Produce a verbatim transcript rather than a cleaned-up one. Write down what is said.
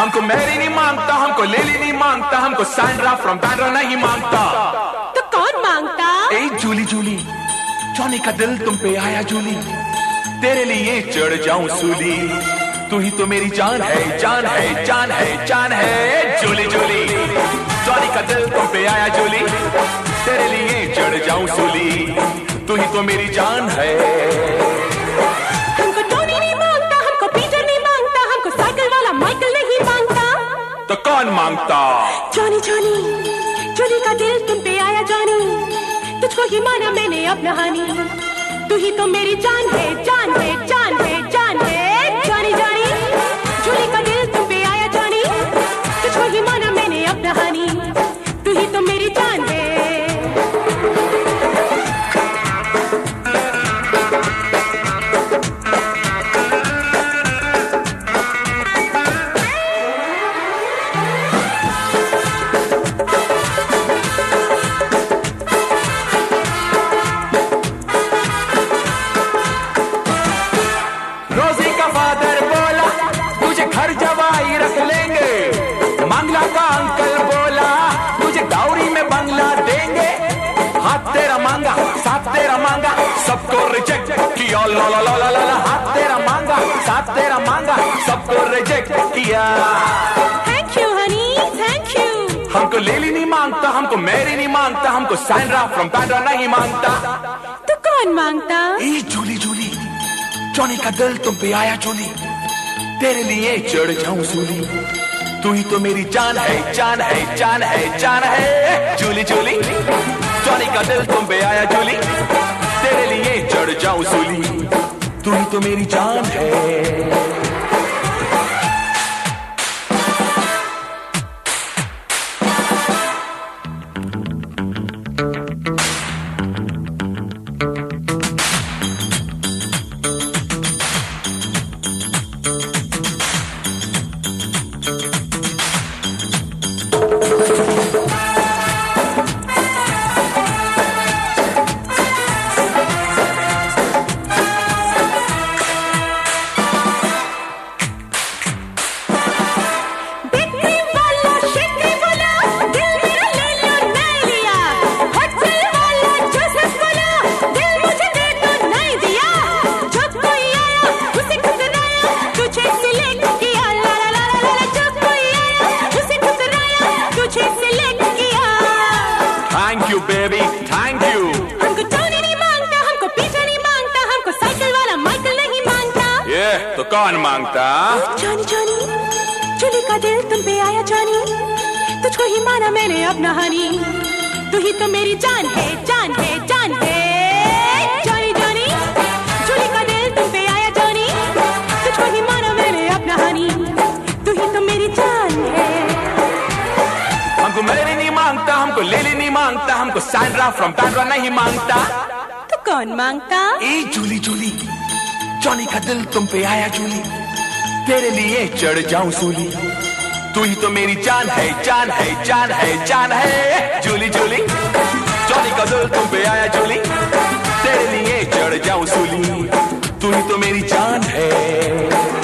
हमको मैरी नहीं मांगता, हमको लेली नहीं मांगता, हमको सैंड्रा फ्रॉम बैंड्रा नहीं मांगता। तो कौन मांगता? ए जूली जूली, जॉनी का दिल तुम पे आया जूली, तेरे लिए चढ़ जाऊं सूली, तू ही तो मेरी जान है, जान है, जान है, जान है। जूली जूली, जॉनी का दिल तुम पे आया जूली, तेरे लिए चढ़ जाऊं सूली, तू ही तो मेरी जान है। हमको टोनी नहीं मांगता, हमको पीटर नहीं मांगता, हमको साइकिल वाला माइकल नहीं मांगता। तो कौन मांगता? जॉनी जॉनी, जूली का दिल तुम पे आया जॉनी, तुझको ही माना मैंने अपना हानी, तू ही तो मेरी जान है, जान है, जान है, जान है। जॉनी जॉनी, जूली का दिल तुम पे आया जॉनी, तुझको ही माना मैंने अपना हानी, तू ही तो मेरी जान है। सबको रिजेक्ट किया, ला ला ला ला ला, हाथ तेरा मांगा, साथ तेरा मांगा, सबको रिजेक्ट किया। Thank you honey, thank you. हमको लेली नहीं मांगता, हमको मैरी नहीं मांगता, हमको सैंड्रा फ्रॉम बैंड्रा नहीं मांगता। तो कौन मांगता? ए जूली जूली, जॉनी का दिल तुम पे आया जूली, तेरे लिए चढ़ जाऊं सूली, तू ही तो मेरी जान है, जान है, जान है, जान है। जूली जूली, जॉनी का दिल तुम पे आया जूली, तेरे लिए चढ़ जाऊं सूली, तू ही तो मेरी जान है। Thank you baby, thank you. हमको टोनी नहीं मांगता, हमको पीटर नहीं मांगता, हमको साइकिल वाला माइकल नहीं मांगता। ये तो कौन मांगता? जॉनी जॉनी, जूली का दिल तुम पे आया जॉनी, तुझको ही माना मैंने अपना हानी, तू ही तो मेरी जान है, जान है, जान है। जॉनी जॉनी, जूली का दिल तुम पे आया जॉनी, तुझको ही माना मैंने अपना हानी, तू ही तो मेरी जान है। हमको मैरी नहीं मांगता, हमको लेली नहीं मांगता, हमको सैंड्रा फ्रॉम बैंड्रा नहीं मांगता। तो कौन मांगता? ए जूली जूली, जॉनी का दिल तुम पे आया जूली, तेरे लिए चढ़ जाऊं सूली, तू ही तो मेरी जान है, जान है, जान है, जान है। जूली जूली, जॉनी का दिल तुम पे आया जूली, तेरे लिए चढ़ जाऊं सूली, तू ही तो मेरी जान है।